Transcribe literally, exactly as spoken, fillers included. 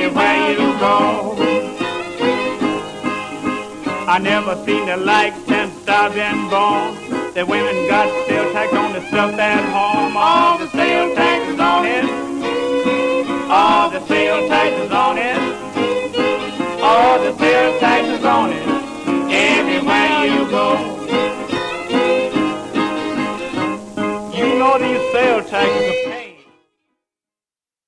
anywhere you go. I never seen the like since I've been born. The women got sales tax on the stuff at home. All the sales taxes on it. All the sales taxes on